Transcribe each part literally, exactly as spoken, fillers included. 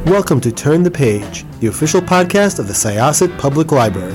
Welcome to Turn the Page, the official podcast of the Syosset Public Library.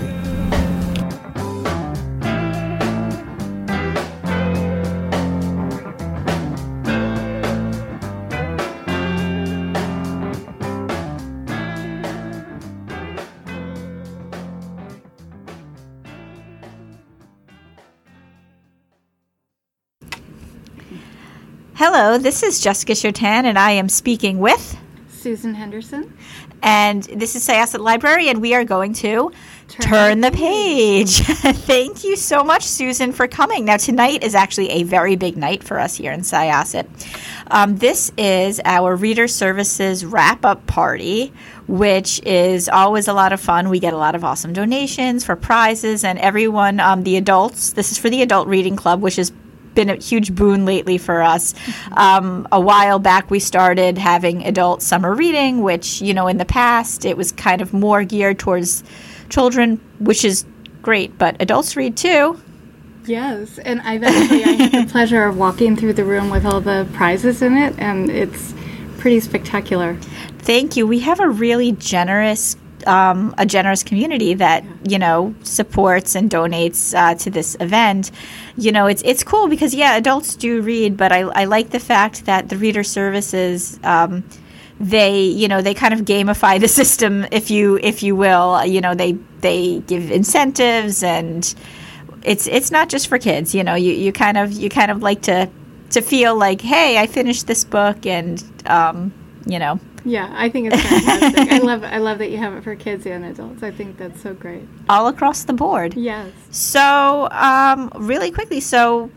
Hello, this is Jessica Chotan, and I am speaking with Susan Henderson. And this is Syosset Library, and we are going to Turn, turn the page. Thank you so much, Susan, for coming. Now, tonight is actually a very big night for us here in Syosset. Um, this is our Reader Services wrap-up party, which is always a lot of fun. We get a lot of awesome donations for prizes, and everyone, um, the adults, this is for the Adult Reading Club, which is been a huge boon lately for us. Um, a while back, we started having adult summer reading, which, you know, in the past, it was kind of more geared towards children, which is great, but adults read too. Yes, and I've actually I had the pleasure of walking through the room with all the prizes in it, and it's pretty spectacular. Thank you. We have a really generous Um, a generous community that, you know, supports and donates uh, to this event. You know, it's it's cool because, yeah, adults do read, but I, I like the fact that the Reader Services, um, they, you know, they kind of gamify the system, if you if you will. You know, they they give incentives, and it's it's not just for kids. You know, you, you kind of you kind of like to to feel like, hey, I finished this book, and um, you know. Yeah, I think it's fantastic. I love I love that you have it for kids and adults. I think that's so great. All across the board. Yes. So, um, really quickly, so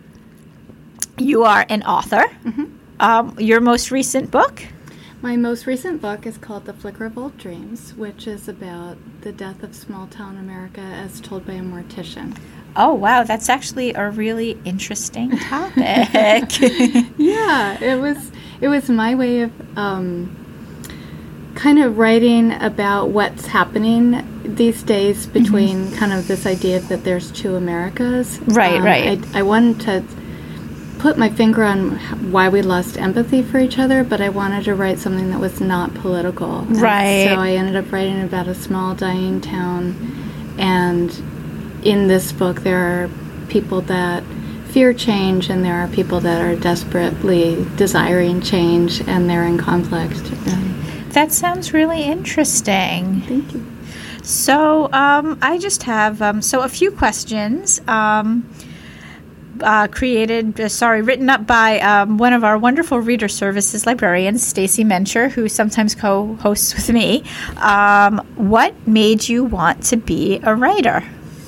you are an author. Mm-hmm. Um, your most recent book? My most recent book is called The Flicker of Old Dreams, which is about the death of small-town America as told by a mortician. Oh, wow. That's actually a really interesting topic. Yeah, it was, it was my way of Um, kind of writing about what's happening these days between mm-hmm. kind of this idea that there's two Americas. Right, um, right. I, I wanted to put my finger on why we lost empathy for each other, but I wanted to write something that was not political. And right. so I ended up writing about a small dying town, and in this book there are people that fear change, and there are people that are desperately desiring change, and they're in conflict. That sounds really interesting. Thank you. So um, I just have um, so a few questions um, uh, created, uh, sorry, written up by um, one of our wonderful Reader Services librarians, Stacy Mencher, who sometimes co-hosts with me. Um, what made you want to be a writer?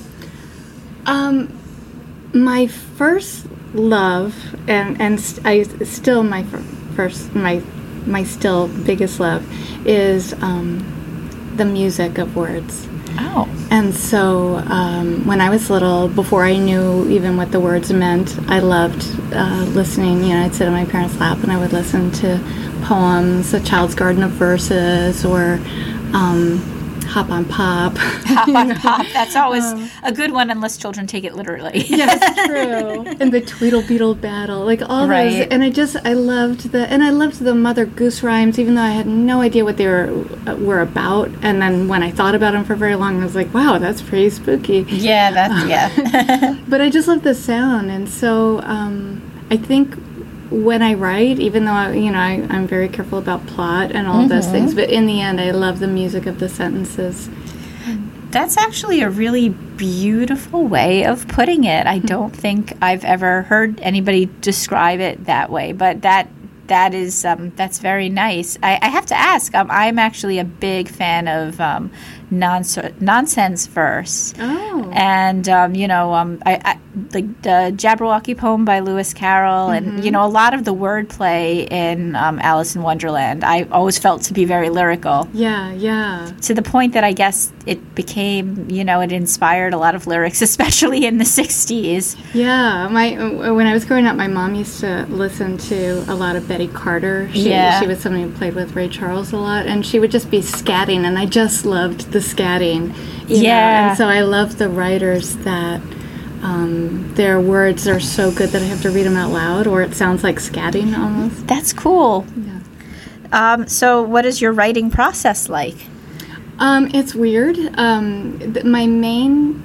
Um, my first love, and and st- I still my f- first my. my still biggest love is um, the music of words. Oh. And so um, when I was little, before I knew even what the words meant, I loved uh, listening. You know, I'd sit on my parents' lap and I would listen to poems, A Child's Garden of Verses, or um, Hop on Pop. Hop on know? Pop. That's always um, a good one, unless children take it literally. Yes, true. And the Tweedle Beetle Battle, like all right. those. And I just, I loved the, and I loved the Mother Goose rhymes, even though I had no idea what they were were about. And then when I thought about them for very long, I was like, wow, that's pretty spooky. Yeah, that's yeah. But I just love the sound, and so um, I think when I write, even though I, you know I, I'm very careful about plot and all mm-hmm. those things, but in the end, I love the music of the sentences. That's actually a really beautiful way of putting it. I don't think I've ever heard anybody describe it that way, but that that is um, that's very nice. I, I have to ask. Um, I'm actually a big fan of um, nonsense nonsense verse. Oh, and um, you know, um, I, I like the Jabberwocky poem by Lewis Carroll, mm-hmm. and you know, a lot of the wordplay in um, Alice in Wonderland. I always felt to be very lyrical. Yeah, yeah. To the point that I guess it became, you know, it inspired a lot of lyrics, especially in the sixties. Yeah, my when I was growing up, my mom used to listen to a lot of Betty Carter. She, yeah. she was somebody who played with Ray Charles a lot, and she would just be scatting, and I just loved the scatting. You yeah. know? And so I love the writers that um, their words are so good that I have to read them out loud, or it sounds like scatting almost. That's cool. Yeah. Um, so what is your writing process like? Um, it's weird. Um, th- my main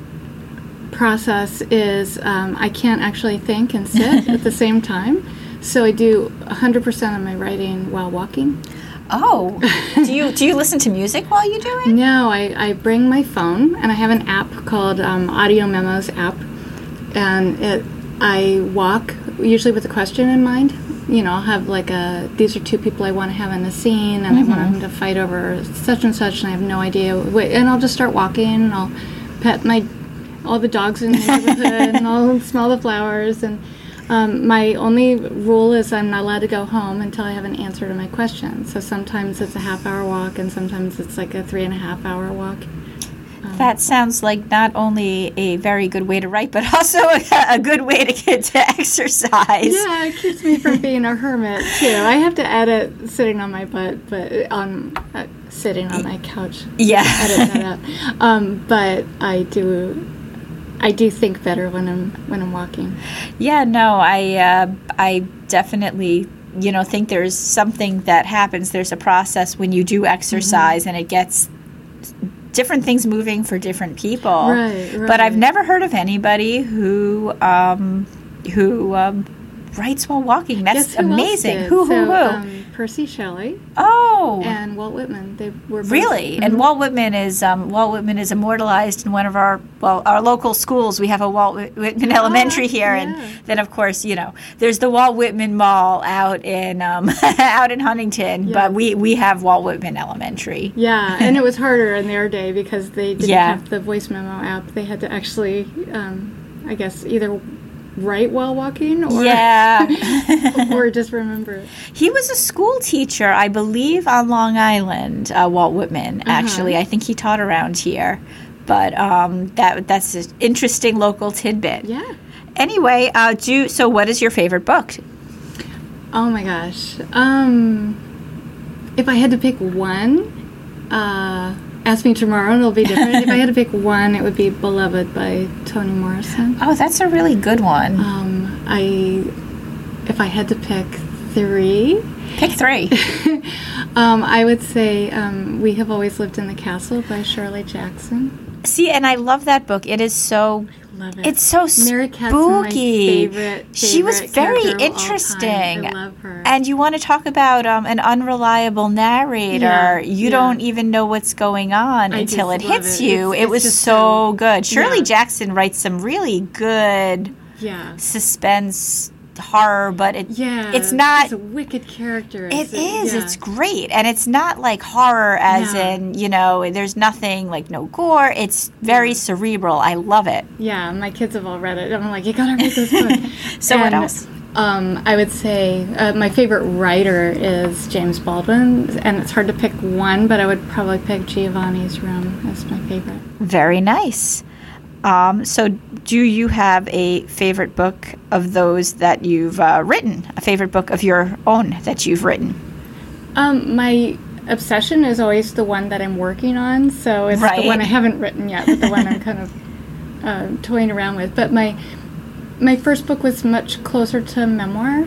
process is um, I can't actually think and sit at the same time. So I do one hundred percent of my writing while walking. Oh, do you do you listen to music while you do it? No, I, I bring my phone, and I have an app called um, Audio Memos app, and it I walk usually with a question in mind. You know, I'll have like a, these are two people I want to have in a scene, and mm-hmm. I want them to fight over such and such, and I have no idea. Wait, and I'll just start walking, and I'll pet my, all the dogs in the neighborhood, and I'll smell the flowers. And um, my only rule is I'm not allowed to go home until I have an answer to my question. So sometimes it's a half hour walk, and sometimes it's like a three and a half hour walk. That sounds like not only a very good way to write, but also a, a good way to get to exercise. Yeah, it keeps me from being a hermit, too. I have to edit sitting on my butt, but on uh, sitting on my couch. Yeah. Edit that out. Um, but I do... I do think better when I'm when I'm walking. Yeah, no, I uh, I definitely, you know, think there's something that happens. There's a process when you do exercise, mm-hmm. and it gets different things moving for different people. Right, right. But I've never heard of anybody who um, who um, writes while walking. That's Guess who amazing. Else did? Who, who, so, who? Um, Percy Shelley. Oh. And Walt Whitman. They were both, really. Mm-hmm. And Walt Whitman is um, Walt Whitman is immortalized in one of our well our local schools. We have a Walt Whitman oh, Elementary here, yeah. and then of course you know there's the Walt Whitman Mall out in um, out in Huntington, yeah. but we, we have Walt Whitman Elementary. Yeah, and it was harder in their day because they didn't yeah. have the voice memo app. They had to actually, um, I guess, either write while walking or yeah. or just remember it. He was a school teacher, I believe, on Long Island, uh, Walt Whitman, actually. Uh-huh. I think he taught around here. But um, that that's an interesting local tidbit. Yeah. Anyway, uh, do so what is your favorite book? Oh, my gosh. Um, if I had to pick one, uh, ask me tomorrow and it'll be different. If I had to pick one, it would be Beloved by Toni Morrison. Oh, that's a really good one. Um, I, if I had to pick three. Pick three. um, I would say um, We Have Always Lived in the Castle by Shirley Jackson. See, and I love that book. It is so... Love it. It's so Mary Katz's my spooky. favorite, favorite she was very interesting. I love her. And you want to talk about um, an unreliable narrator. Yeah, you yeah. don't even know what's going on I until it just love hits it. you. It's, it it's was just so so, good. Shirley yeah. Jackson writes some really good yeah. suspense horror, but it yeah, it's not it's a wicked character. It it's a, is. Yeah. It's great. And it's not like horror as no. in, you know, there's nothing like no gore. It's very yeah. cerebral. I love it. Yeah, my kids have all read it. I'm like, you gotta read this book. So and, what else? Um, I would say uh, my favorite writer is James Baldwin, and it's hard to pick one, but I would probably pick Giovanni's Room as my favorite. Very nice. Um, so do you have a favorite book of those that you've uh, written? A favorite book of your own that you've written? Um, my obsession is always the one that I'm working on, so it's right. the one I haven't written yet, but the one I'm kind of uh, toying around with. But my my first book was much closer to memoir,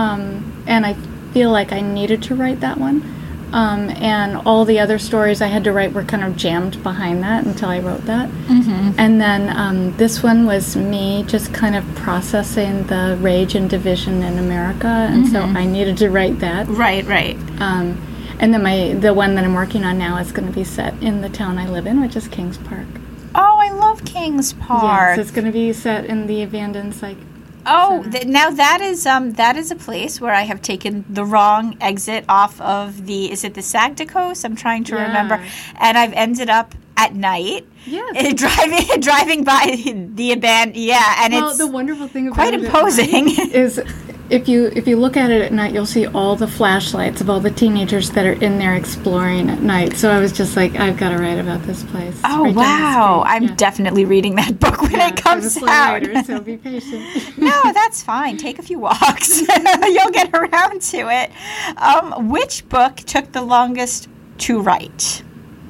um, and I feel like I needed to write that one. Um, and all the other stories I had to write were kind of jammed behind that until I wrote that. Mm-hmm. And then um, this one was me just kind of processing the rage and division in America, and mm-hmm. so I needed to write that. Right, right. Um, and then my the one that I'm working on now is going to be set in the town I live in, which is Kings Park. Oh, I love Kings Park. Yes, it's going to be set in the abandoned psych. Oh, th- now that is um that is a place where I have taken the wrong exit off of the is it the Sagdacoast? I'm trying to yeah. remember, and I've ended up at night. Yes. driving driving by the abandoned yeah, and well, it's the wonderful thing about quite it imposing. is if you if you look at it at night, you'll see all the flashlights of all the teenagers that are in there exploring at night. So I was just like, I've got to write about this place. It's Oh right down the wow! street. I'm yeah. definitely reading that book when yeah, it comes so out. Later, so be patient. No, that's fine. Take a few walks. You'll get around to it. Um, which book took the longest to write?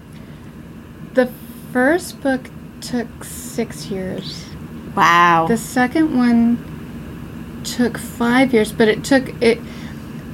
The first book took six years. Wow. The second one took five years, but it took it.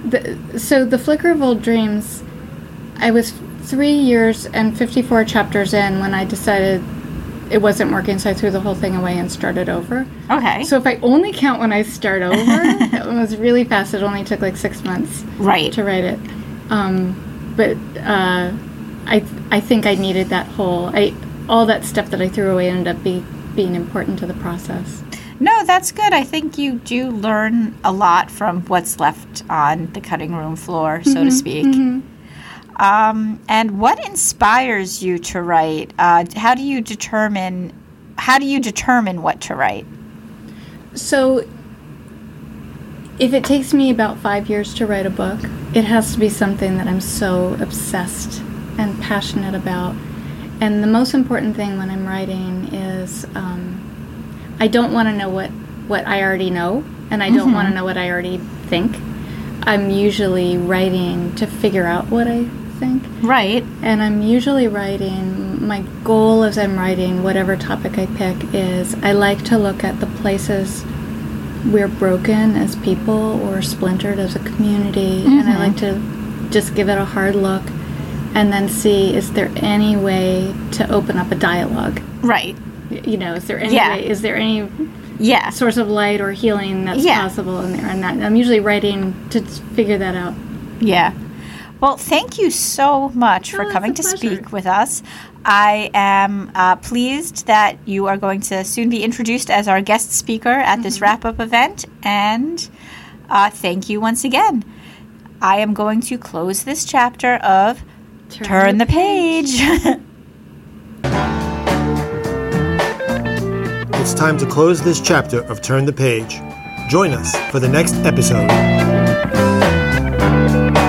the, so the Flicker of Old Dreams, I was three years and fifty-four chapters in when I decided it wasn't working, so I threw the whole thing away and started over. Okay. So if I only count when I start over, it was really fast. It only took like six months right. to write it. Um, but uh, I I think I needed that whole, I all that stuff that I threw away ended up be, being important to the process. No, that's good. I think you do learn a lot from what's left on the cutting room floor, so Mm-hmm, to speak. Mm-hmm. Um, and what inspires you to write? Uh, how do you determine? How do you determine what to write? So, if it takes me about five years to write a book, it has to be something that I'm so obsessed and passionate about. And the most important thing when I'm writing is um, I don't want to know what, what I already know, and I don't mm-hmm. want to know what I already think. I'm usually writing to figure out what I think. Right. And I'm usually writing, my goal as I'm writing whatever topic I pick is I like to look at the places we're broken as people or splintered as a community, mm-hmm. and I like to just give it a hard look and then see, is there any way to open up a dialogue? Right. You know, is there any yeah. way, is there any yeah. source of light or healing that's yeah. possible in there? And that, I'm usually writing to figure that out. Yeah. Well, thank you so much oh, for coming to pleasure. speak with us. I am uh, pleased that you are going to soon be introduced as our guest speaker at mm-hmm. this wrap-up event, and uh, thank you once again. I am going to close this chapter of Turn, Turn the, the Page. page. It's time to close this chapter of Turn the Page. Join us for the next episode.